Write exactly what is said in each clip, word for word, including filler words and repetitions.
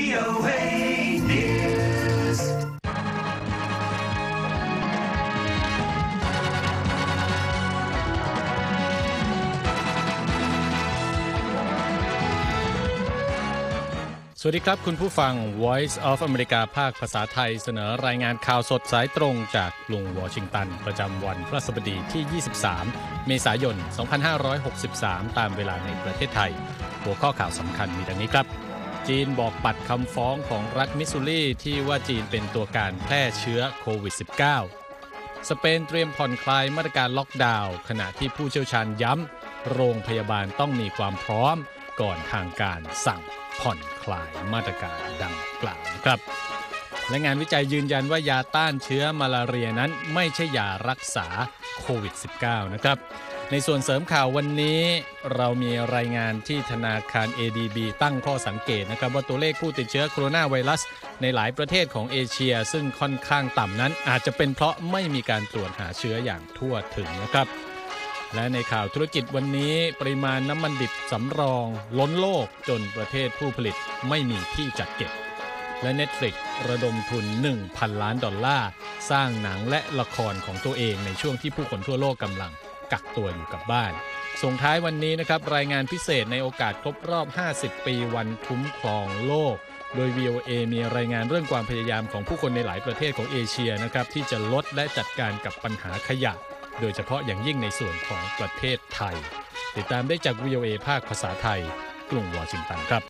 โอ เอ News สวัสดีครับคุณผู้ฟัง Voice of America ภาคภาษาไทยเสนอรายงานข่าวสดสายตรงจากกรุงวอชิงตันประจำวันพฤหัสบดีที่ ยี่สิบสาม เมษายน สองพันห้าร้อยหกสิบสาม ตามเวลาในประเทศไทยหัวข้อข่าวสำคัญมีดังนี้ครับจีนบอกปัดคำฟ้องของรัฐมิสซูรีที่ว่าจีนเป็นตัวการแพร่เชื้อโควิด สิบเก้า สเปนเตรียมผ่อนคลายมาตรการล็อกดาวน์ขณะที่ผู้เชี่ยวชาญย้ำโรงพยาบาลต้องมีความพร้อมก่อนทางการสั่งผ่อนคลายมาตรการดังกล่าวนะครับและงานวิจัยยืนยันว่ายาต้านเชื้อมาลาเรียนั้นไม่ใช่ยารักษาโควิด สิบเก้า นะครับในส่วนเสริมข่าววันนี้เรามีรายงานที่ธนาคาร เอ ดี บี ตั้งข้อสังเกตนะครับว่าตัวเลขผู้ติดเชื้อโคโรนาไวรัสในหลายประเทศของเอเชียซึ่งค่อนข้างต่ำนั้นอาจจะเป็นเพราะไม่มีการตรวจหาเชื้ออย่างทั่วถึงนะครับและในข่าวธุรกิจวันนี้ปริมาณน้ำมันดิบสำรองล้นโลกจนประเทศผู้ผลิตไม่มีที่จัดเก็บและ Netflix ระดมทุน หนึ่งพัน ล้านดอลลาร์สร้างหนังและละครของตัวเองในช่วงที่ผู้คนทั่วโลกกำลังกักตัวอยู่กับบ้านส่งท้ายวันนี้นะครับรายงานพิเศษในโอกาสครบรอบห้าสิบปีวันคุ้มครองโลกโดย วี โอ เอ มีรายงานเรื่องความพยายามของผู้คนในหลายประเทศของเอเชียนะครับที่จะลดและจัดการกับปัญหาขยะโดยเฉพาะอย่างยิ่งในส่วนของประเทศไทยติดตามได้จาก วี โอ เอ ภาคภาษาไทยกรุงวอชิงตันครับ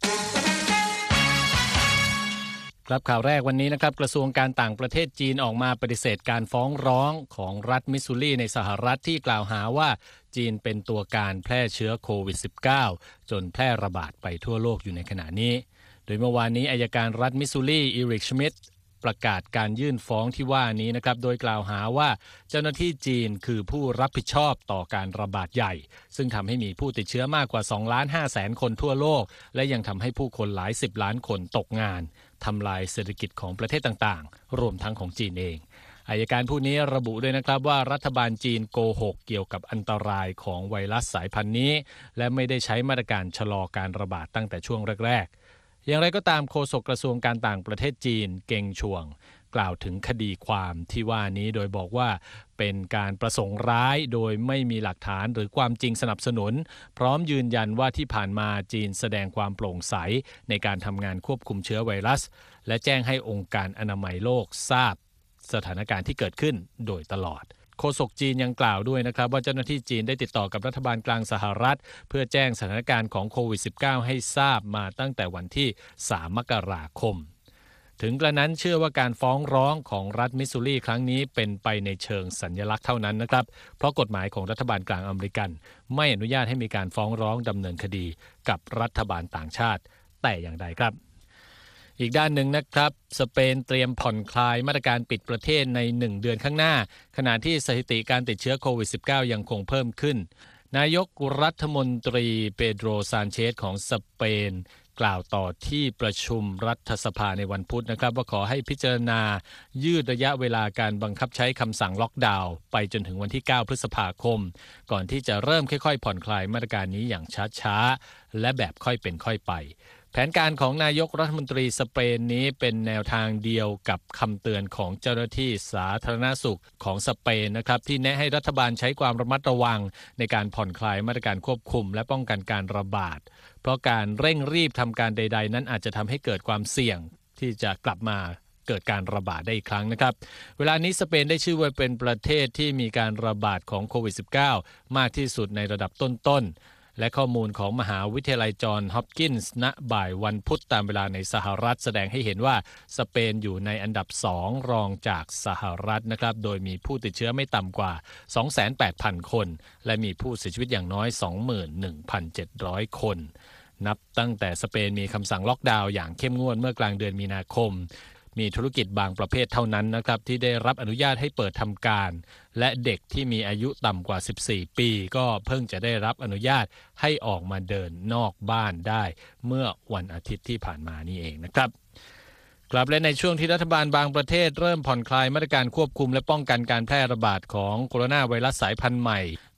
ครับข่าวแรกวันนี้นะครับกระทรวงการต่างประเทศจีนออกมาปฏิเสธการฟ้องร้องของรัฐมิสซูรีในสหรัฐที่กล่าวหาว่าจีนเป็นตัวการแพร่เชื้อโควิด สิบเก้า จนแพร่ระบาดไปทั่วโลกอยู่ในขณะนี้โดยเมื่อวานนี้อัยการรัฐมิสซูรีอีริกชมิดประกาศการยื่นฟ้องที่ว่านี้นะครับโดยกล่าวหาว่าเจ้าหน้าที่จีนคือผู้รับผิดชอบต่อการระบาดใหญ่ซึ่งทำให้มีผู้ติดเชื้อมากกว่า สองล้านห้าแสน คนทั่วโลกและยังทำให้ผู้คนหลายสิบล้านคนตกงานทำลายเศรษฐกิจของประเทศต่างๆรวมทั้งของจีนเองอัยการผู้นี้ระบุด้วยนะครับว่ารัฐบาลจีนโกหกเกี่ยวกับอันตรายของไวรัสสายพันธุ์นี้และไม่ได้ใช้มาตรการชะลอการระบาดตั้งแต่ช่วงแรกๆอย่างไรก็ตามโฆษกกระทรวงการต่างประเทศจีนเก่งชวงกล่าวถึงคดีความที่ว่านี้โดยบอกว่าเป็นการประสงค์ร้ายโดยไม่มีหลักฐานหรือความจริงสนับสนุนพร้อมยืนยันว่าที่ผ่านมาจีนแสดงความโปร่งใสในการทำงานควบคุมเชื้อไวรัสและแจ้งให้องค์การอนามัยโลกทราบสถานการณ์ที่เกิดขึ้นโดยตลอดโฆษกจีนยังกล่าวด้วยนะครับว่าเจ้าหน้าที่จีนได้ติดต่อกับรัฐบาลกลางสหรัฐเพื่อแจ้งสถานการณ์ของโควิด สิบเก้า ให้ทราบมาตั้งแต่วันที่สามมกราคมถึงกระนั้นเชื่อว่าการฟ้องร้องของรัฐมิสซูรีครั้งนี้เป็นไปในเชิงสัญลักษณ์เท่านั้นนะครับเพราะกฎหมายของรัฐบาลกลางอเมริกันไม่อนุญาตให้มีการฟ้องร้องดำเนินคดีกับรัฐบาลต่างชาติแต่อย่างใดครับอีกด้านหนึ่งนะครับสเปนเตรียมผ่อนคลายมาตรการปิดประเทศในหนึ่งเดือนข้างหน้าขณะที่สถิติการติดเชื้อโควิด สิบเก้า ยังคงเพิ่มขึ้นนายกรัฐมนตรีเปโดรซานเชสของสเปนกล่าวต่อที่ประชุมรัฐสภาในวันพุธนะครับว่าขอให้พิจารณายืดระยะเวลาการบังคับใช้คำสั่งล็อกดาวน์ไปจนถึงวันที่เก้าพฤษภาคมก่อนที่จะเริ่มค่อยๆผ่อนคลายมาตรการนี้อย่างช้าๆและแบบค่อยเป็นค่อยไปแผนการของนายกรัฐมนตรีสเปนนี้เป็นแนวทางเดียวกับคำเตือนของเจ้าหน้าที่สาธารณสุขของสเปนนะครับที่แนะให้รัฐบาลใช้ความระมัดระวังในการผ่อนคลายมาตรการควบคุมและป้องกันการระบาดเพราะการเร่งรีบทำการใดๆนั้นอาจจะทำให้เกิดความเสี่ยงที่จะกลับมาเกิดการระบาดได้อีกครั้งนะครับเวลานี้สเปนได้ชื่อว่าเป็นประเทศที่มีการระบาดของโควิด สิบเก้า มากที่สุดในระดับต้นๆและข้อมูลของมหาวิทยาลัยจอห์นฮอปกินส์ณบ่ายวันพุธตามเวลาในสหรัฐแสดงให้เห็นว่าสเปนอยู่ในอันดับสองรองจากสหรัฐนะครับโดยมีผู้ติดเชื้อไม่ต่ำกว่า สองแสนแปดพัน คนและมีผู้เสียชีวิตอย่างน้อย สองหมื่นหนึ่งพันเจ็ดร้อย คนนับตั้งแต่สเปนมีคำสั่งล็อกดาวน์อย่างเข้มงวดเมื่อกลางเดือนมีนาคมมีธุรกิจบางประเภทเท่านั้นนะครับที่ได้รับอนุญาตให้เปิดทำการและเด็กที่มีอายุต่ำกว่าสิบสี่ปีก็เพิ่งจะได้รับอนุญาตให้ออกมาเดินนอกบ้านได้เมื่อวันอาทิตย์ที่ผ่านมานี่เองนะครับกลับและในช่วงที่รัฐบาลบางประเทศเริ่มผ่อนคลายมาตรการควบคุมและป้องกันการแพร่ระบาดของโคโรนาไวรัสสายพันธุ์ใหม่ผ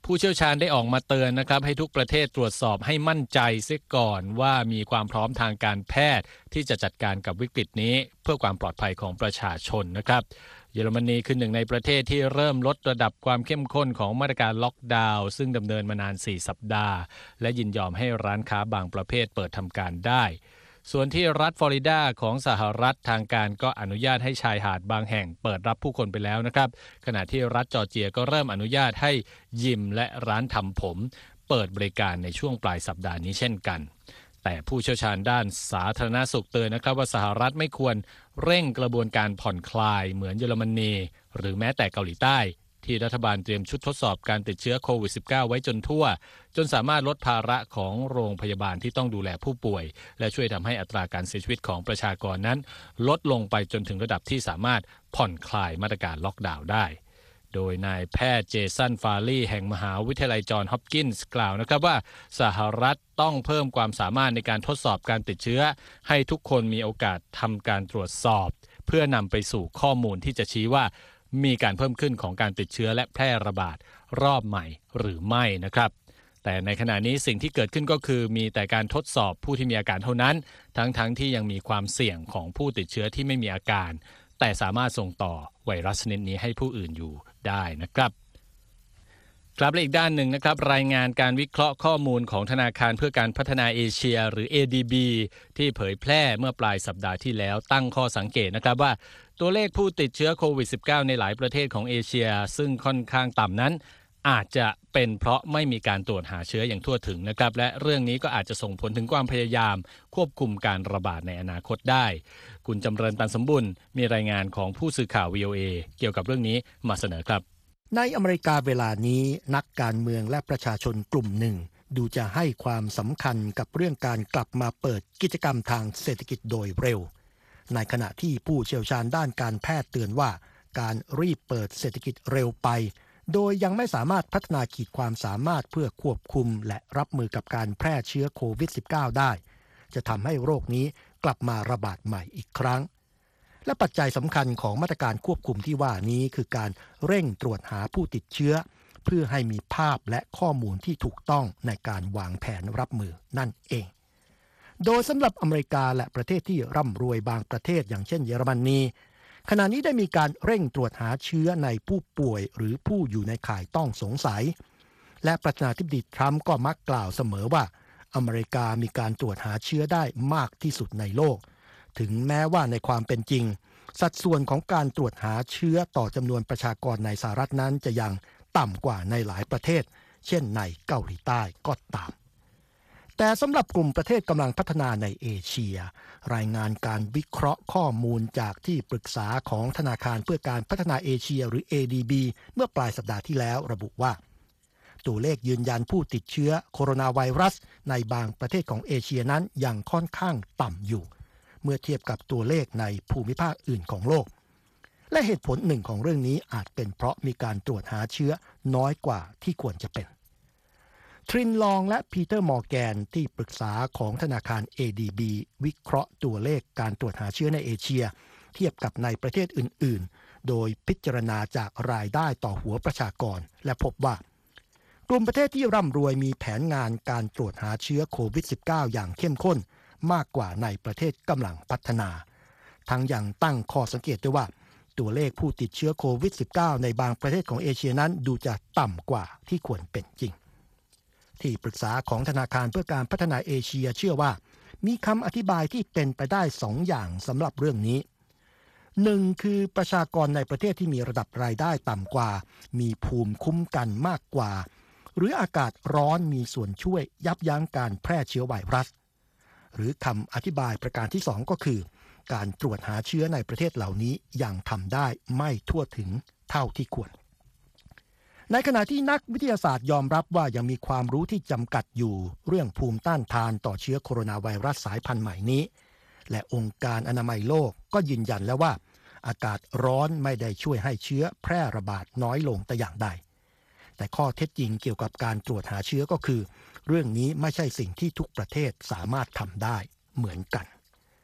ผู้เชี่ยวชาญได้ออกมาเตือนนะครับให้ทุกประเทศตรวจสอบให้มั่นใจเสียก่อนว่ามีความพร้อมทางการแพทย์ที่จะจัดการกับวิกฤตนี้เพื่อความปลอดภัยของประชาชนนะครับเยอรมนีคือหนึ่งในประเทศที่เริ่มลดระดับความเข้มข้นของมาตรการล็อกดาวน์ซึ่งดำเนินมานานสี่สัปดาห์และยินยอมให้ร้านค้าบางประเภทเปิดทำการได้ส่วนที่รัฐฟลอริดาของสหรัฐทางการก็อนุญาตให้ชายหาดบางแห่งเปิดรับผู้คนไปแล้วนะครับขณะที่รัฐจอร์เจียก็เริ่มอนุญาตให้ยิมและร้านทำผมเปิดบริการในช่วงปลายสัปดาห์นี้เช่นกันแต่ผู้เชี่ยวชาญด้านสาธารณสุขเตือนนะครับว่าสหรัฐไม่ควรเร่งกระบวนการผ่อนคลายเหมือนเยอรมนีหรือแม้แต่เกาหลีใต้ที่รัฐบาลเตรียมชุดทดสอบการติดเชื้อโควิด สิบเก้า ไว้จนทั่วจนสามารถลดภาระของโรงพยาบาลที่ต้องดูแลผู้ป่วยและช่วยทำให้อัตราการเสียชีวิตของประชากรนั้นลดลงไปจนถึงระดับที่สามารถผ่อนคลายมาตรการล็อกดาวน์ได้โดยนายแพทย์เจสันฟาลีแห่งมหาวิทยาลัยจอห์นฮอปกินส์กล่าวนะครับว่าสหรัฐต้องเพิ่มความสามารถในการทดสอบการติดเชื้อให้ทุกคนมีโอกาสทำการตรวจสอบเพื่อนำไปสู่ข้อมูลที่จะชี้ว่ามีการเพิ่มขึ้นของการติดเชื้อและแพร่ระบาดรอบใหม่หรือไม่นะครับแต่ในขณะนี้สิ่งที่เกิดขึ้นก็คือมีแต่การทดสอบผู้ที่มีอาการเท่านั้นทั้งๆ ท, ที่ยังมีความเสี่ยงของผู้ติดเชื้อที่ไม่มีอาการแต่สามารถส่งต่อไวรัสชนิดนี้ให้ผู้อื่นอยู่ได้นะครับครับและอีกด้านหนึ่งนะครับรายงานการวิเคราะห์ข้อมูลของธนาคารเพื่อการพัฒนาเอเชียหรือ เอ ดี บี ที่เผยแพร่เมื่อปลายสัปดาห์ที่แล้วตั้งข้อสังเกตนะครับว่าตัวเลขผู้ติดเชื้อโควิด สิบเก้า ในหลายประเทศของเอเชียซึ่งค่อนข้างต่ำนั้นอาจจะเป็นเพราะไม่มีการตรวจหาเชื้ออย่างทั่วถึงนะครับและเรื่องนี้ก็อาจจะส่งผลถึงความพยายามควบคุมการระบาดในอนาคตได้คุณจำเริญตันสมบุญมีรายงานของผู้สื่อข่าว วี โอ เอ เกี่ยวกับเรื่องนี้มาเสนอครับในอเมริกาเวลานี้นักการเมืองและประชาชนกลุ่มหนึ่งดูจะให้ความสำคัญกับเรื่องการกลับมาเปิดกิจกรรมทางเศรษฐกิจโดยเร็วในขณะที่ผู้เชี่ยวชาญด้านการแพทย์เตือนว่าการรีบเปิดเศรษฐกิจเร็วไปโดยยังไม่สามารถพัฒนาขีดความสามารถเพื่อควบคุมและรับมือกับการแพร่เชื้อโควิด สิบเก้า ได้จะทำให้โรคนี้กลับมาระบาดใหม่อีกครั้งและปัจจัยสำคัญของมาตรการควบคุมที่ว่านี้คือการเร่งตรวจหาผู้ติดเชื้อเพื่อให้มีภาพและข้อมูลที่ถูกต้องในการวางแผนรับมือนั่นเองโดยสำหรับอเมริกาและประเทศที่ร่ำรวยบางประเทศอย่างเช่นเยอรมนีขณะนี้ได้มีการเร่งตรวจหาเชื้อในผู้ป่วยหรือผู้อยู่ในข่ายต้องสงสัยและประธานาธิบดีทรัมป์ก็มักกล่าวเสมอว่าอเมริกามีการตรวจหาเชื้อได้มากที่สุดในโลกถึงแม้ว่าในความเป็นจริงสัดส่วนของการตรวจหาเชื้อต่อจำนวนประชากรในสหรัฐนั้นจะยังต่ำกว่าในหลายประเทศเช่นในเกาหลีใต้ก็ตามแต่สำหรับกลุ่มประเทศกำลังพัฒนาในเอเชียรายงานการวิเคราะห์ข้อมูลจากที่ปรึกษาของธนาคารเพื่อการพัฒนาเอเชียหรือ เอ ดี บี เมื่อปลายสัปดาห์ที่แล้วระบุว่าตัวเลขยืนยันผู้ติดเชื้อโคโรนาไวรัสในบางประเทศของเอเชียนั้นยังค่อนข้างต่ำอยู่เมื่อเทียบกับตัวเลขในภูมิภาคอื่นของโลกและเหตุผลหนึ่งของเรื่องนี้อาจเป็นเพราะมีการตรวจหาเชื้อน้อยกว่าที่ควรจะเป็นทรินลองและปีเตอร์มอร์แกนที่ปรึกษาของธนาคาร เอ ดี บี วิเคราะห์ตัวเลขการตรวจหาเชื้อในเอเชียเทียบกับในประเทศอื่นๆโดยพิจารณาจากรายได้ต่อหัวประชากรและพบว่ากลุ่มประเทศที่ร่ำรวยมีแผนงานการตรวจหาเชื้อโควิด สิบเก้า อย่างเข้มข้นมากกว่าในประเทศกำลังพัฒนาทั้งยังตั้งข้อสังเกตด้วยว่าตัวเลขผู้ติดเชื้อโควิด สิบเก้า ในบางประเทศของเอเชียนั้นดูจะต่ำกว่าที่ควรเป็นจริงที่ปรึกษาของธนาคารเพื่อการพัฒนาเอเชียเชื่อว่ามีคำอธิบายที่เป็นไปได้สองอย่างสำหรับเรื่องนี้หนึ่งคือประชากรในประเทศที่มีระดับรายได้ต่ำกว่ามีภูมิคุ้มกันมากกว่าหรืออากาศร้อนมีส่วนช่วยยับยั้งการแพร่เชื้อไวรัสหรือคำอธิบายประการที่สองก็คือการตรวจหาเชื้อในประเทศเหล่านี้ยังทำได้ไม่ทั่วถึงเท่าที่ควรในขณะที่นักวิทยาศาสตร์ยอมรับว่ายังมีความรู้ที่จำกัดอยู่เรื่องภูมิต้านทานต่อเชื้อโคโรนาไวรัสสายพันธุ์ใหม่นี้และองค์การอนามัยโลกก็ยืนยันแล้วว่าอากาศร้อนไม่ได้ช่วยให้เชื้อแพร่ระบาดน้อยลงแต่อย่างใดแต่ข้อเท็จจริงเกี่ยวกับการตรวจหาเชื้อก็คือเรื่องนี้ไม่ใช่สิ่งที่ทุกประเทศสามารถทำได้เหมือนกัน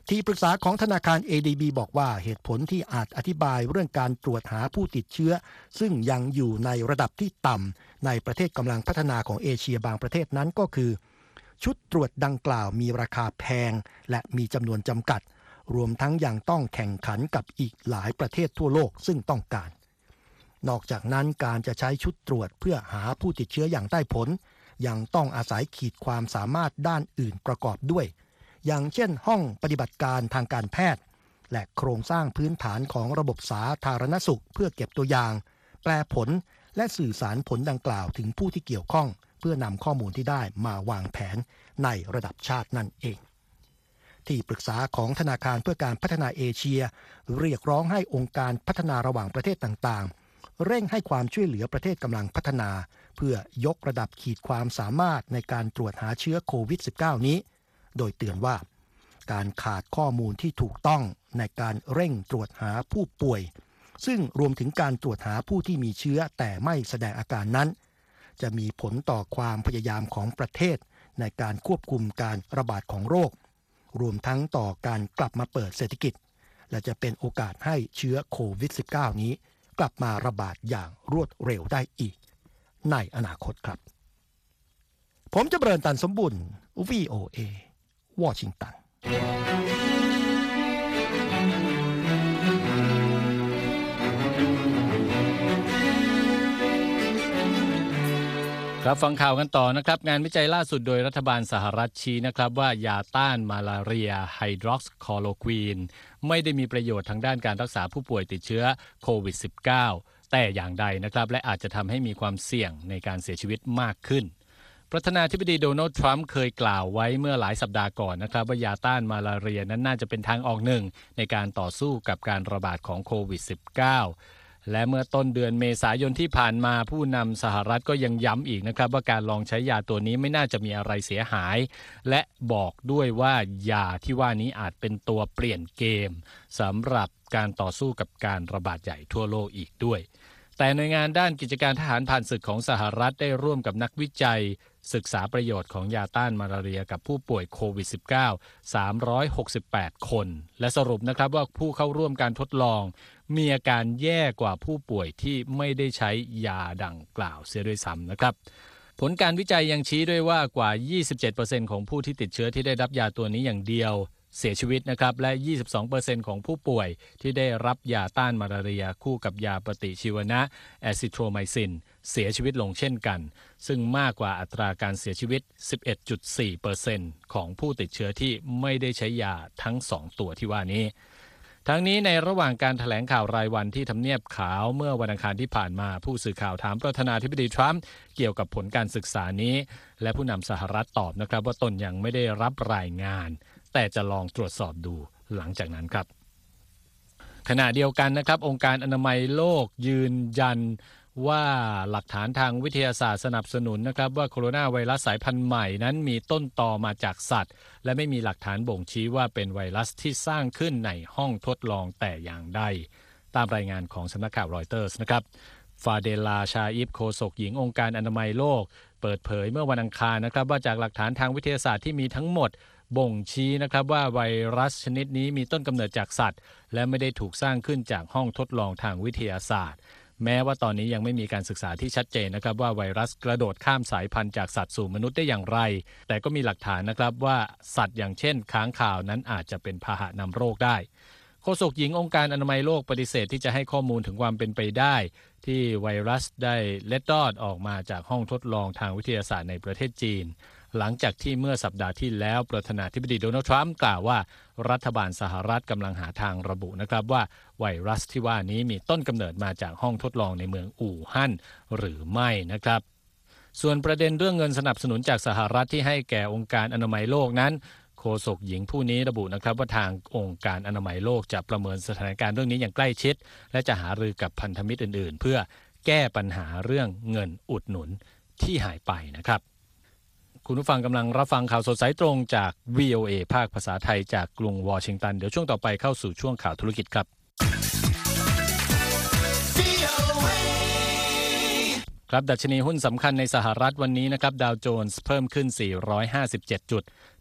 ที่ปรึกษาของธนาคาร เอ ดี บี บอกว่าเหตุผลที่อาจอธิบายเรื่องการตรวจหาผู้ติดเชื้อซึ่งยังอยู่ในระดับที่ต่ำในประเทศกำลังพัฒนาของเอเชียบางประเทศนั้นก็คือชุดตรวจดังกล่าวมีราคาแพงและมีจำนวนจำกัดรวมทั้งยังต้องแข่งขันกับอีกหลายประเทศทั่วโลกซึ่งต้องการนอกจากนั้นการจะใช้ชุดตรวจเพื่อหาผู้ติดเชื้ออย่างได้ผลยังต้องอาศัยขีดความสามารถด้านอื่นประกอบด้วยอย่างเช่นห้องปฏิบัติการทางการแพทย์และโครงสร้างพื้นฐานของระบบสาธารณสุขเพื่อเก็บตัวอย่างแปลผลและสื่อสารผลดังกล่าวถึงผู้ที่เกี่ยวข้องเพื่อนำข้อมูลที่ได้มาวางแผนในระดับชาตินั่นเองที่ปรึกษาของธนาคารเพื่อการพัฒนาเอเชียเรียกร้องให้องค์การพัฒนาระหว่างประเทศต่างๆเร่งให้ความช่วยเหลือประเทศกำลังพัฒนาเพื่อยกระดับขีดความสามารถในการตรวจหาเชื้อโควิด สิบเก้า นี้โดยเตือนว่าการขาดข้อมูลที่ถูกต้องในการเร่งตรวจหาผู้ป่วยซึ่งรวมถึงการตรวจหาผู้ที่มีเชื้อแต่ไม่แสดงอาการนั้นจะมีผลต่อความพยายามของประเทศในการควบคุมการระบาดของโรครวมทั้งต่อการกลับมาเปิดเศรษฐกิจและจะเป็นโอกาสให้เชื้อโควิด สิบเก้า นี้กลับมาระบาดอย่างรวดเร็วได้อีกในอนาคตครับผมจะเบริญตันสมบุญ วี โอ เอ วอชิงตันครับฟังข่าวกันต่อนะครับงานวิจัยล่าสุดโดยรัฐบาลสหรัฐชี้นะครับว่ายาต้านมาลาเรียไฮดรอกซ์คลอโรควีนไม่ได้มีประโยชน์ทางด้านการรักษาผู้ป่วยติดเชื้อโควิด สิบเก้า แต่อย่างใดนะครับและอาจจะทำให้มีความเสี่ยงในการเสียชีวิตมากขึ้นประธานาธิบดีโดนัลด์ทรัมป์เคยกล่าวไว้เมื่อหลายสัปดาห์ก่อนนะครับว่ายาต้านมาลาเรียนั้นน่าจะเป็นทางออกหนึ่งในการต่อสู้กับการระบาดของโควิด สิบเก้า และเมื่อต้นเดือนเมษายนที่ผ่านมาผู้นำสหรัฐก็ยังย้ำอีกนะครับว่าการลองใช้ยาตัวนี้ไม่น่าจะมีอะไรเสียหายและบอกด้วยว่ายาที่ว่านี้อาจเป็นตัวเปลี่ยนเกมสำหรับการต่อสู้กับการระบาดใหญ่ทั่วโลกอีกด้วยแต่หน่วยงานด้านกิจการทหารผ่านศึกของสหรัฐได้ร่วมกับนักวิจัยศึกษาประโยชน์ของยาต้านมาลาเรียกับผู้ป่วยโควิด สิบเก้า สามร้อยหกสิบแปด คนและสรุปนะครับว่าผู้เข้าร่วมการทดลองมีอาการแย่กว่าผู้ป่วยที่ไม่ได้ใช้ยาดังกล่าวเสียด้วยซ้ำนะครับผลการวิจัยยังชี้ด้วยว่ากว่า ยี่สิบเจ็ดเปอร์เซ็นต์ ของผู้ที่ติดเชื้อที่ได้รับยาตัวนี้อย่างเดียวเสียชีวิตนะครับและ ยี่สิบสองเปอร์เซ็นต์ ของผู้ป่วยที่ได้รับยาต้านมาลาเรียคู่กับยาปฏิชีวนะแอซิโทรไมซินเสียชีวิตลงเช่นกันซึ่งมากกว่าอัตราการเสียชีวิต สิบเอ็ดจุดสี่เปอร์เซ็นต์ ของผู้ติดเชื้อที่ไม่ได้ใช้ยาทั้งสองตัวที่ว่านี้ทั้งนี้ในระหว่างการแถลงข่าวรายวันที่ทำเนียบขาวเมื่อวันอังคารที่ผ่านมาผู้สื่อข่าวถามประธานาธิบดีทรัมป์เกี่ยวกับผลการศึกษานี้และผู้นำสหรัฐตอบนะครับว่าตนยังไม่ได้รับรายงานแต่จะลองตรวจสอบดูหลังจากนั้นครับขณะเดียวกันนะครับองค์การอนามัยโลกยืนยันว่าหลักฐานทางวิทยาศาสตร์สนับสนุนนะครับว่าโคโรนาไวรัสสายพันธุ์ใหม่นั้นมีต้นตอมาจากสัตว์และไม่มีหลักฐานบ่งชี้ว่าเป็นไวรัสที่สร้างขึ้นในห้องทดลองแต่อย่างใดตามรายงานของสำนักข่าวรอยเตอร์สนะครับฟาเดลาชาอิฟโฆษกหญิงองค์การอนามัยโลกเปิดเผยเมื่อวันอังคารนะครับว่าจากหลักฐานทางวิทยาศาสตร์ที่มีทั้งหมดบ่งชี้นะครับว่าไวรัสชนิดนี้มีต้นกำเนิดจากสัตว์และไม่ได้ถูกสร้างขึ้นจากห้องทดลองทางวิทยาศาสตร์แม้ว่าตอนนี้ยังไม่มีการศึกษาที่ชัดเจนนะครับว่าไวรัสกระโดดข้ามสายพันธุ์จากสัตว์สู่มนุษย์ได้อย่างไรแต่ก็มีหลักฐานนะครับว่าสัตว์อย่างเช่นค้างคาวนั้นอาจจะเป็นพาหะนำโรคได้โฆษกหญิงองค์การอนามัยโลกปฏิเสธที่จะให้ข้อมูลถึงความเป็นไปได้ที่ไวรัสได้เล็ดลอดออกมาจากห้องทดลองทางวิทยาศาสตร์ในประเทศจีนหลังจากที่เมื่อสัปดาห์ที่แล้วประธานาธิบดีโดนัลด์ทรัมป์กล่าวว่ารัฐบาลสหรัฐกำลังหาทางระบุนะครับว่าไวรัสที่ว่านี้มีต้นกำเนิดมาจากห้องทดลองในเมืองอู่ฮั่นหรือไม่นะครับส่วนประเด็นเรื่องเงินสนับสนุนจากสหรัฐที่ให้แก่องค์การอนามัยโลกนั้นโฆษกหญิงผู้นี้ระบุนะครับว่าทางองค์การอนามัยโลกจะประเมินสถานการณ์เรื่องนี้อย่างใกล้ชิดและจะหารือกับพันธมิตรอื่นๆเพื่อแก้ปัญหาเรื่องเงินอุดหนุนที่หายไปนะครับคุณผู้ฟังกำลังรับฟังข่าวสดสายตรงจาก วี โอ เอ ภาคภาษาไทยจากกรุงวอชิงตันเดี๋ยวช่วงต่อไปเข้าสู่ช่วงข่าวธุรกิจครับครับดัชนีหุ้นสำคัญในสหรัฐวันนี้นะครับดาวโจนส์เพิ่มขึ้นสี่ร้อยห้าสิบเจ็ดจุด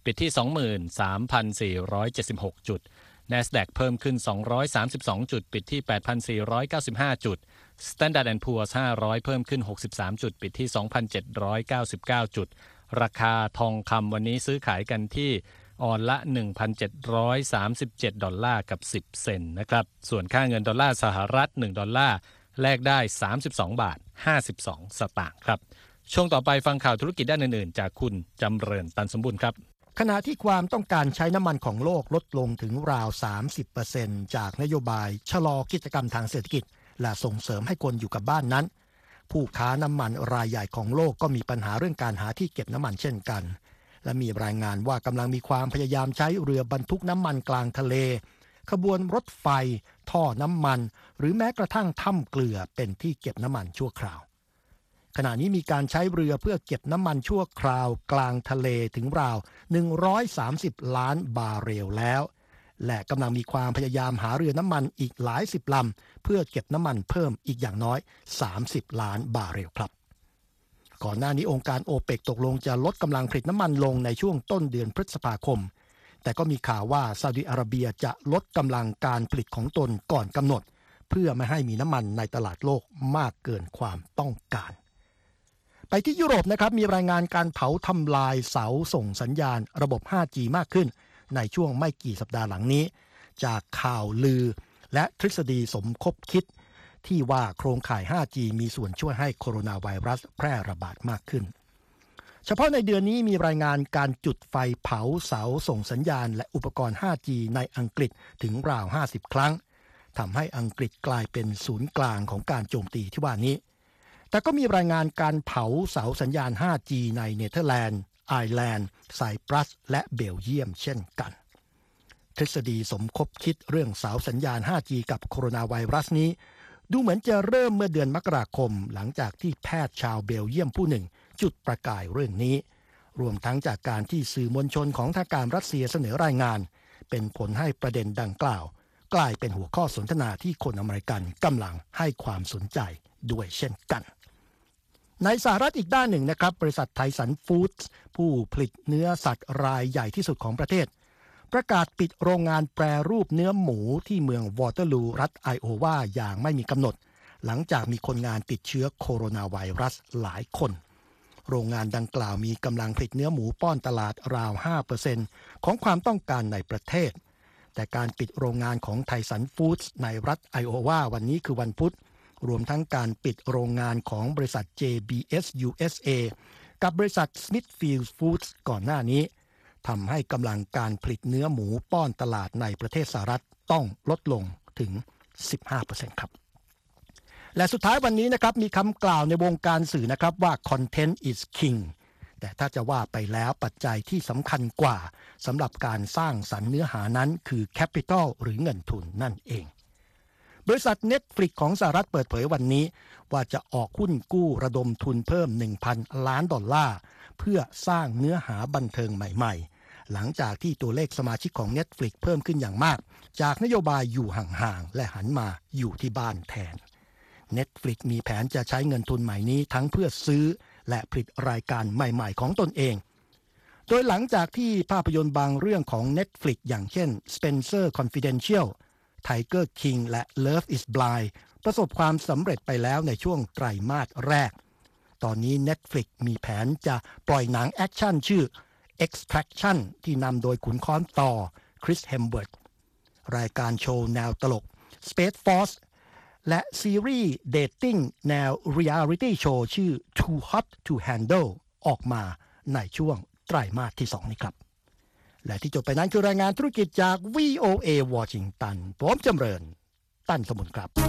ปิดที่ สองหมื่นสามพันสี่ร้อยเจ็ดสิบหก จุด NASDAQ เพิ่มขึ้นสองร้อยสามสิบสองจุดปิดที่ แปดพันสี่ร้อยเก้าสิบห้า จุด Standard แอนด์ Poor's ห้าร้อยเพิ่มขึ้นหกสิบสามจุดปิดที่ สองพันเจ็ดร้อยเก้าสิบเก้า จุดราคาทองคำวันนี้ซื้อขายกันที่ออนละ หนึ่งพันเจ็ดร้อยสามสิบเจ็ด ดอลลาร์กับสิบเซนต์นะครับส่วนค่าเงินดอลลาร์สหรัฐหนึ่งดอลลาร์แลกได้สามสิบสองบาทห้าสิบสองสตางค์ครับช่วงต่อไปฟังข่าวธุรกิจด้านอื่นๆจากคุณจำเริญตันสมบูรณ์ครับขณะที่ความต้องการใช้น้ำมันของโลกลดลงถึงราว สามสิบเปอร์เซ็นต์ จากนโยบายชะลอกิจกรรมทางเศรษฐกิจและส่งเสริมให้คนอยู่กับบ้านนั้นผู้ค้าน้ำมันรายใหญ่ของโลกก็มีปัญหาเรื่องการหาที่เก็บน้ำมันเช่นกันและมีรายงานว่ากำลังมีความพยายามใช้เรือบรรทุกน้ำมันกลางทะเลขบวนรถไฟท่อน้ำมันหรือแม้กระทั่งถ้ำเกลือเป็นที่เก็บน้ำมันชั่วคราวขณะนี้มีการใช้เรือเพื่อเก็บน้ำมันชั่วคราวกลางทะเลถึงราวหนึ่งร้อยสามสิบล้านบาร์เรลแล้วและกำลังมีความพยายามหาเรือน้ำมันอีกหลายสิบลำเพื่อเก็บน้ำมันเพิ่มอีกอย่างน้อยสามสิบล้านบาร์เรลครับก่อนหน้านี้องค์การโอเปกตกลงจะลดกำลังผลิตน้ำมันลงในช่วงต้นเดือนพฤษภาคมแต่ก็มีข่าวว่าซาอุดิอาระเบียจะลดกำลังการผลิตของตนก่อนกำหนดเพื่อไม่ให้มีน้ำมันในตลาดโลกมากเกินความต้องการไปที่ยุโรปนะครับมีรายงานการเผาทำลายเสาส่งสัญญาณระบบ ห้าจี มากขึ้นในช่วงไม่กี่สัปดาห์หลังนี้จากข่าวลือและทฤษฎีสมคบคิดที่ว่าโครงข่าย ห้าจี มีส่วนช่วยให้โคโรนาไวรัสแพร่ระบาดมากขึ้นเฉพาะในเดือนนี้มีรายงานการจุดไฟเผาเสาส่งสัญญาณและอุปกรณ์ ห้าจี ในอังกฤษถึงราวห้าสิบครั้งทำให้อังกฤษกลายเป็นศูนย์กลางของการโจมตีที่ว่านี้แต่ก็มีรายงานการเผาเสาสัญญาณ ห้าจี ในเนเธอร์แลนด์ไอร์แลนด์ไซปรัสและเบลเยียมเช่นกันทฤษฎีสมคบคิดเรื่องเสาสัญญาณ ห้าจี กับโคโรนาไวรัสนี้ดูเหมือนจะเริ่มเมื่อเดือนมกราคมหลังจากที่แพทย์ชาวเบลเยียมผู้หนึ่งจุดประกายเรื่องนี้รวมทั้งจากการที่สื่อมวลชนของทางการรัสเซียเสนอรายงานเป็นผลให้ประเด็นดังกล่าวกลายเป็นหัวข้อสนทนาที่คนอเมริกันกำลังให้ความสนใจด้วยเช่นกันในสหรัฐอีกด้านหนึ่งนะครับบริษัทไทสันฟู้ดส์ผู้ผลิตเนื้อสัตว์รายใหญ่ที่สุดของประเทศประกาศปิดโรงงานแปรรูปเนื้อหมูที่เมืองวอเตอร์ลูรัฐไอโอวาอย่างไม่มีกำหนดหลังจากมีคนงานติดเชื้อโคโรนาไวรัสหลายคนโรงงานดังกล่าวมีกำลังผลิตเนื้อหมูป้อนตลาดราว ห้าเปอร์เซ็นต์ ของความต้องการในประเทศแต่การปิดโรงงานของไทสันฟู้ดส์ในรัฐไอโอวาวันนี้คือวันพุธรวมทั้งการปิดโรงงานของบริษัท เจ บี เอส ยู เอส เอ กับบริษัท Smithfield Foods ก่อนหน้านี้ทำให้กำลังการผลิตเนื้อหมูป้อนตลาดในประเทศสหรัฐต้องลดลงถึง สิบห้าเปอร์เซ็นต์ ครับและสุดท้ายวันนี้นะครับมีคำกล่าวในวงการสื่อนะครับว่า content is king แต่ถ้าจะว่าไปแล้วปัจจัยที่สำคัญกว่าสำหรับการสร้างสรรค์เนื้อหานั้นคือ capital หรือเงินทุนนั่นเองบริษัท Netflix ของสหรัฐเปิดเผยวันนี้ว่าจะออกหุ้นกู้ระดมทุนเพิ่ม หนึ่งพัน ล้านดอลลาร์เพื่อสร้างเนื้อหาบันเทิงใหม่ๆหลังจากที่ตัวเลขสมาชิกของ Netflix เพิ่มขึ้นอย่างมากจากนโยบายอยู่ห่างๆและหันมาอยู่ที่บ้านแทน Netflix มีแผนจะใช้เงินทุนใหม่นี้ทั้งเพื่อซื้อและผลิตรายการใหม่ๆของตนเองโดยหลังจากที่ภาพยนตร์บางเรื่องของ Netflix อย่างเช่น Spencer Confidential Tiger King และ Love is Blind ประสบความสำเร็จไปแล้วในช่วงไตรมาสแรกตอนนี้ Netflix มีแผนจะปล่อยหนังแอคชั่นชื่อ Extraction ที่นำโดยขุนค้อนต่อ Chris Hemsworth รายการโชว์แนวตลก Space Force และซีรีส์เดทติ้งแนว Reality Show ชื่อ Too Hot to Handle ออกมาในช่วงไตรมาสที่สองนี้ครับและที่จบไปนั้นคือรายงานธุรกิจจาก วี โอ เอ Washington ผมจำเริญตั้นสมุนครับ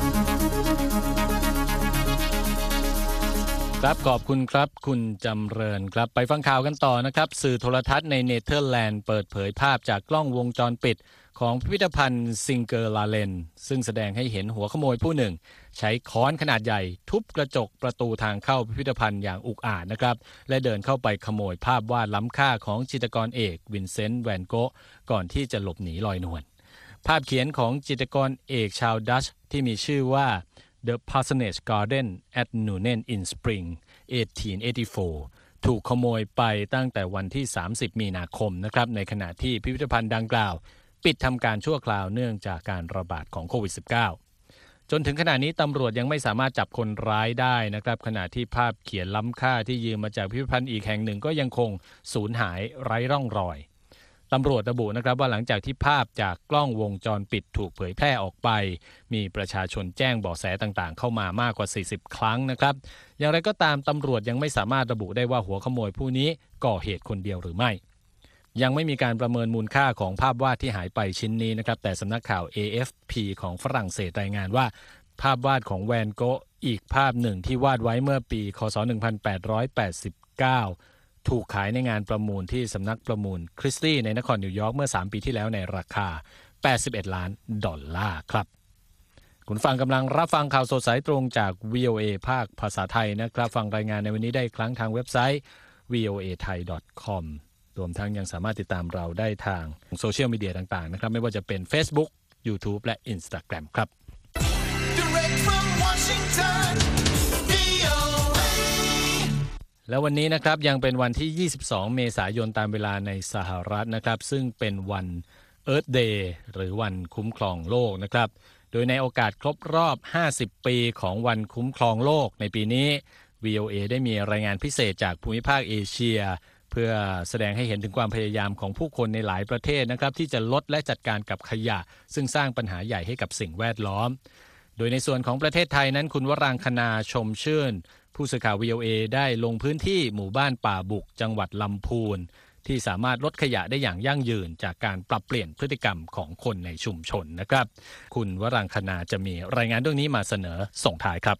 ครับขอบคุณครับคุณจำเริญครับไปฟังข่าวกันต่อนะครับสื่อโทรทัศน์ในเนเธอร์แลนด์เปิดเผยภาพจากกล้องวงจรปิดของพิพิธภัณฑ์ซิงเกอร์ลาเลนซึ่งแสดงให้เห็นหัวขโมยผู้หนึ่งใช้ค้อนขนาดใหญ่ทุบกระจกประตูทางเข้าพิพิธภัณฑ์อย่างอุกอาจนะครับและเดินเข้าไปขโมยภาพวาดล้ำค่าของจิตรกรเอกวินเซนต์แวนโกะก่อนที่จะหลบหนีลอยนวลภาพเขียนของจิตรกรเอกชาวดัชที่มีชื่อว่า The Parsonage Garden at Nuenen in Spring เอ เก้าร้อยแปดสิบสี่ถูกขโมยไปตั้งแต่วันที่สามสิบมีนาคมนะครับในขณะที่พิพิธภัณฑ์ดังกล่าวปิดทำการชั่วคราวเนื่องจากการระบาดของโควิด สิบเก้า จนถึงขณะนี้ตำรวจยังไม่สามารถจับคนร้ายได้นะครับขณะที่ภาพเขียนล้ำค่าที่ยืมมาจากพิพิธภัณฑ์อีกแห่งหนึ่งก็ยังคงสูญหายไร้ร่องรอยตำรวจระบุนะครับว่าหลังจากที่ภาพจากกล้องวงจรปิดถูกเผยแพร่ออกไปมีประชาชนแจ้งเบาะแสต่างๆเข้ามามากกว่าสี่สิบครั้งนะครับอย่างไรก็ตามตำรวจยังไม่สามารถระบุได้ว่าหัวขโมยผู้นี้ก่อเหตุคนเดียวหรือไม่ยังไม่มีการประเมินมูลค่าของภาพวาดที่หายไปชิ้นนี้นะครับแต่สำนักข่าว เอ เอฟ พี ของฝรั่งเศสรายงานว่าภาพวาดของแวนโกะอีกภาพหนึ่งที่วาดไว้เมื่อปีค.ศ. หนึ่งพันแปดร้อยแปดสิบเก้าถูกขายในงานประมูลที่สำนักประมูลคริสตี้ในนครนิวยอร์กเมื่อสามปีที่แล้วในราคาแปดสิบเอ็ดล้านดอลลาร์ครับคุณฟังกำลังรับฟังข่าวสดสายตรงจาก วี โอ เอ ภาคภาษาไทยนะครับฟังรายงานในวันนี้ได้ครั้งทางเว็บไซต์ วี โอ เอ ไทย ดอท คอม รวมทั้งยังสามารถติดตามเราได้ทางโซเชียลมีเดียต่างๆนะครับไม่ว่าจะเป็น Facebook YouTube และ Instagram ครับ Direct from Washington วี โอ เอแล้ววันนี้นะครับยังเป็นวันที่ยี่สิบสองเมษายนตามเวลาในสหรัฐนะครับซึ่งเป็นวัน Earth Day หรือวันคุ้มครองโลกนะครับโดยในโอกาสครบรอบห้าสิบปีของวันคุ้มครองโลกในปีนี้ วี โอ เอ ได้มีรายงานพิเศษจากภูมิภาคเอเชียเพื่อแสดงให้เห็นถึงความพยายามของผู้คนในหลายประเทศนะครับที่จะลดและจัดการกับขยะซึ่งสร้างปัญหาใหญ่ให้กับสิ่งแวดล้อมโดยในส่วนของประเทศไทยนั้นคุณวรางคณาชมชื่นผู้สื่อข่าว วี โอ เอ ได้ลงพื้นที่หมู่บ้านป่าบุกจังหวัดลำพูนที่สามารถลดขยะได้อย่างยั่งยืนจากการปรับเปลี่ยนพฤติกรรมของคนในชุมชนนะครับคุณวรางคณาจะมีรายงานเรื่องนี้มาเสนอส่งท้ายครับ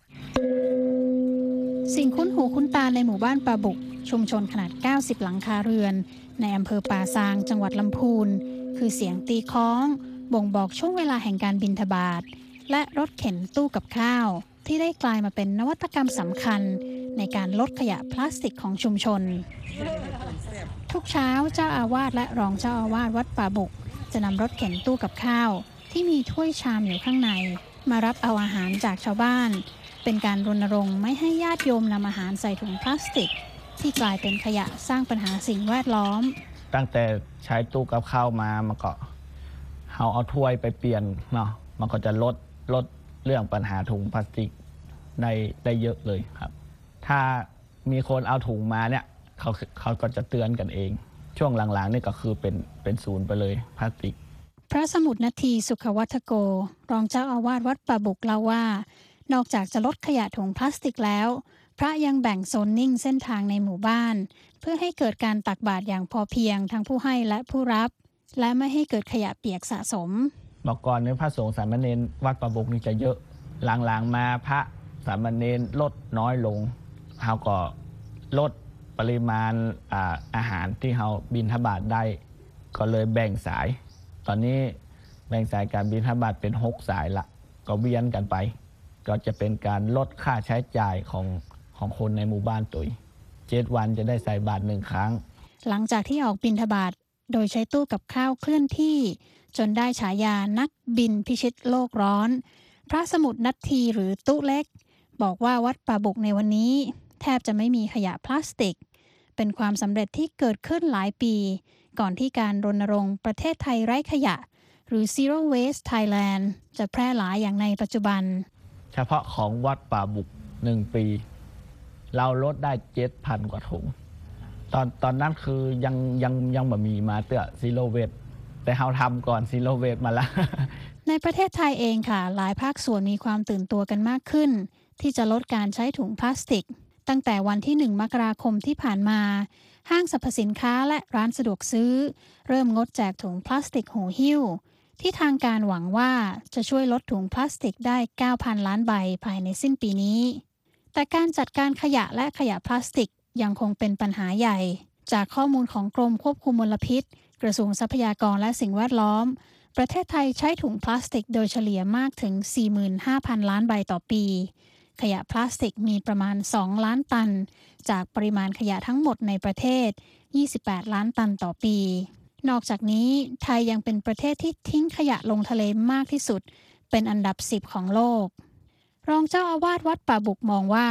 สิ่งคุ้นหูคุ้นตาในหมู่บ้านป่าบุกชุมชนขนาดเก้าสิบหลังคาเรือนในอำเภอป่าซางจังหวัดลำพูนคือเสียงตีคล้องบ่งบอกช่วงเวลาแห่งการบิณฑบาตและรถเข็นตู้กับข้าวที่ได้กลายมาเป็นนวัตกรรมสำคัญในการลดขยะพลาสติกของชุมชนทุกเช้าเจ้าอาวาสและรองเจ้าอาวาสวัดป่าบุกจะนำรถเข็นตู้กับข้าวที่มีถ้วยชามอยู่ข้างในมารับเอาอาหารจากชาวบ้านเป็นการรณรงค์ไม่ให้ญาติโยมนำอาหารใส่ถุงพลาสติกที่กลายเป็นขยะสร้างปัญหาสิ่งแวดล้อมตั้งแต่ใช้ตู้กับข้าวมามันก็เอาเอาถ้วยไปเปลี่ยนเนาะมันก็จะลดลดเรื่องปัญหาถุงพลาสติกได้ได้เยอะเลยครับถ้ามีคนเอาถุงมาเนี่ยเขาเขาก็จะเตือนกันเองช่วงหลังๆนี่ก็คือเป็นเป็นศูนย์ไปเลยพลาสติกพระสมุทรนาทีสุขวัฒโกรองเจ้าอาวาสวัดป่าบุกเล่าว่านอกจากจะลดขยะถุงพลาสติกแล้วพระยังแบ่งโซนนิ่งเส้นทางในหมู่บ้านเพื่อให้เกิดการตักบาตรอย่างพอเพียงทั้งผู้ให้และผู้รับและไม่ให้เกิดขยะเปียกสะสมเมื่อก่อนเนี่ยพระสงฆ์สามเณรวัดป่าบุกนี่จะเยอะหลังๆมาพระสามเณรลดน้อยลงเขาก็ลดปริมาณ อา, อาหารที่เขาบิณฑบาตได้ก็เลยแบ่งสายตอนนี้แบ่งสายการบิณฑบาตเป็นหกสายละก็เวียนกันไปก็จะเป็นการลดค่าใช้จ่ายของของคนในหมู่บ้านตุยเจ็ดวันจะได้ใส่บาตรหนึ่งครั้งหลังจากที่ออกบิณฑบาตโดยใช้ตู้กับข้าวเคลื่อนที่จนได้ฉายานักบินพิชิตโลกร้อนพระสมุทรนาทีหรือตู้เล็กบอกว่าวัดป่าบุกในวันนี้แทบจะไม่มีขยะพลาสติกเป็นความสำเร็จที่เกิดขึ้นหลายปีก่อนที่การรณรงค์ประเทศไทยไร้ขยะหรือ Zero Waste Thailand จะแพร่หลายอย่างในปัจจุบันเฉพาะของวัดป่าบุกหนึ่งปีเราลดได้ เจ็ดพัน กว่าถุงตอนตอนนั้นคือยังยังยังบ่มีมาเตื้อ Zero Waste แต่เราทำก่อน Zero Waste มาแล้วในประเทศไทยเองค่ะหลายภาคส่วนมีความตื่นตัวกันมากขึ้นที่จะลดการใช้ถุงพลาสติกตั้งแต่วันที่หนึ่งมกราคมที่ผ่านมาห้างสรรพสินค้าและร้านสะดวกซื้อเริ่มงดแจกถุงพลาสติกหูหิ้วที่ทางการหวังว่าจะช่วยลดถุงพลาสติกได้ เก้าพัน ล้านใบภายในสิ้นปีนี้แต่การจัดการขยะและขยะพลาสติกยังคงเป็นปัญหาใหญ่จากข้อมูลของกรมควบคุมมลพิษกระทรวงทรัพยากรและสิ่งแวดล้อมประเทศไทยใช้ถุงพลาสติกโดยเฉลี่ยมากถึง สี่หมื่นห้าพัน ล้านใบต่อปีขยะพลาสติกมีประมาณสองล้านตันจากปริมาณขยะทั้งหมดในประเทศยี่สิบแปดล้านตันต่อปีนอกจากนี้ไทยยังเป็นประเทศที่ทิ้งขยะลงทะเลมากที่สุดเป็นอันดับสิบของโลกรองเจ้าอาวาสวัดป่าบุกมองว่า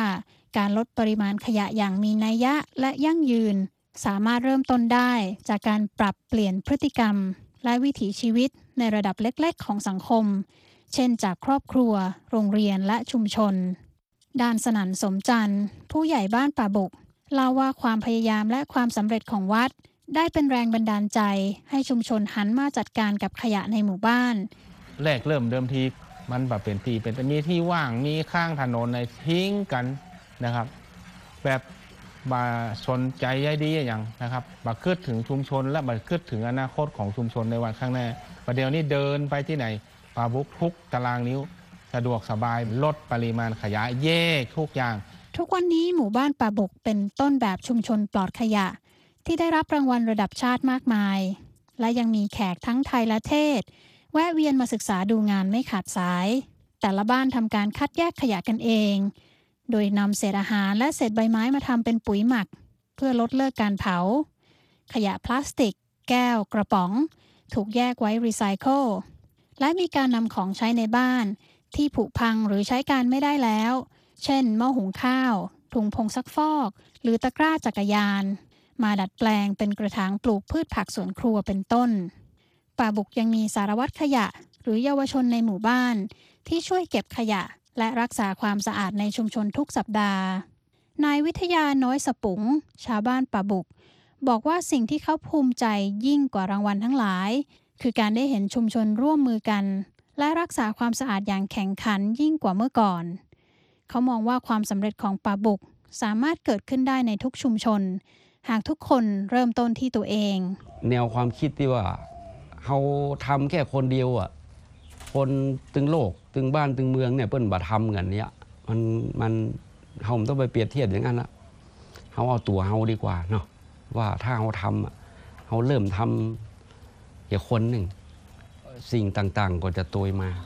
การลดปริมาณขยะอย่างมีนัยยะและยั่งยืนสามารถเริ่มต้นได้จากการปรับเปลี่ยนพฤติกรรมและวิถีชีวิตในระดับเล็กๆของสังคมเช่นจากครอบครัวโรงเรียนและชุมชนด้านสนั่นสมจันทร์ผู้ใหญ่บ้านป่าบุกเล่าว่าความพยายามและความสำเร็จของวัดได้เป็นแรงบันดาลใจให้ชุมชนหันมาจัดการกับขยะในหมู่บ้านแรกเริ่มเดิมทีมันแบบเป็นทีเป็นมีที่ว่างมีข้างถนนในทิ้งกันนะครับแบบบาสนใจใยดีอย่างนะครับบาคิดถึงชุมชนและบาคิดถึงอนาคตของชุมชนในวันข้างหน้าประเดี๋ยวนี้เดินไปที่ไหนป่าบุกทุกตารางนิ้วสะดวกสบายลดปริมาณขยะแยกทุกอย่างทุกวันนี้หมู่บ้านป่าบุกเป็นต้นแบบชุมชนปลอดขยะที่ได้รับรางวัลระดับชาติมากมายและยังมีแขกทั้งไทยและเทศแวะเวียนมาศึกษาดูงานไม่ขาดสายแต่ละบ้านทำการคัดแยกขยะกันเองโดยนำเศษอาหารและเศษใบไม้มาทำเป็นปุ๋ยหมักเพื่อลดเลิกการเผาขยะพลาสติกแก้วกระป๋องถูกแยกไว้รีไซเคิลและมีการนำของใช้ในบ้านที่ผุพังหรือใช้การไม่ได้แล้วเช่นหม้อหุงข้าวถุงผงซักฟอกหรือตะกร้าจักรยานมาดัดแปลงเป็นกระถางปลูกพืชผักสวนครัวเป็นต้นป่าบุกยังมีสารวัตรขยะหรือเยาวชนในหมู่บ้านที่ช่วยเก็บขยะและรักษาความสะอาดในชุมชนทุกสัปดาห์นายวิทยาน้อยสปุงชาวบ้านป่าบุกบอกว่าสิ่งที่เขาภูมิใจยิ่งกว่ารางวัลทั้งหลายคือการได้เห็นชุมชนร่วมมือกันและรักษาความสะอาดอย่างแข่งขันยิ่งกว่าเมื่อก่อนเขามองว่าความสำเร็จของป่าบุกสามารถเกิดขึ้นได้ในทุกชุมชนหากทุกคนเริ่มต้นที่ตัวเองแนวความคิดที่ว่าเขาทำแค่คนเดียวอ่ะคนตึงโลกตึงบ้านตึงเมืองเนี่ยเปิ้นบ่ทำกันเนี้ยมันมันเขาไม่ต้องไปเปรียบเทียบอย่างนั้นละเขาเอาตัวเขาดีกว่าเนาะว่าถ้าเขาทำเขาเริ่มทำอย่างคนหนึ่งสิ่งต่างๆก็จะโตยมา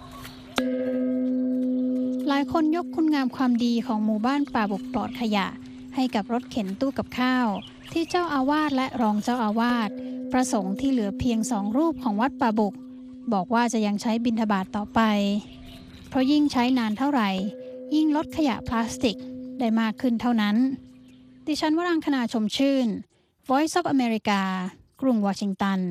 หลายคนยกคุณงามความดีของหมู่บ้านป่าบุกปลอดขยะให้กับรถเข็นตู้กับข้าวที่เจ้าอาวาสและรองเจ้าอาวาสประสงค์ที่เหลือเพียงสองรูปของวัดป่าบุกบอกว่าจะยังใช้บิณฑบาตต่อไปเพราะยิ่งใช้นานเท่าไหร่ยิ่งลดขยะพลาสติกได้มากขึ้นเท่านั้นดิฉันวรังคณาชมชื่น Voice of America กรุงวอชิงตัน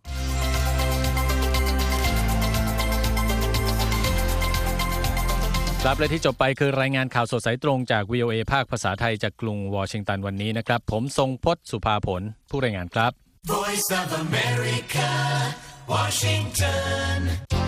ครับและที่จบไปคือรายงานข่าวสดสายตรงจาก วี โอ เอ ภาคภาษาไทยจากกรุงวอชิงตันวันนี้นะครับผมทรงพจน์สุภาผลผู้รายงานครับ Voice of America, Washington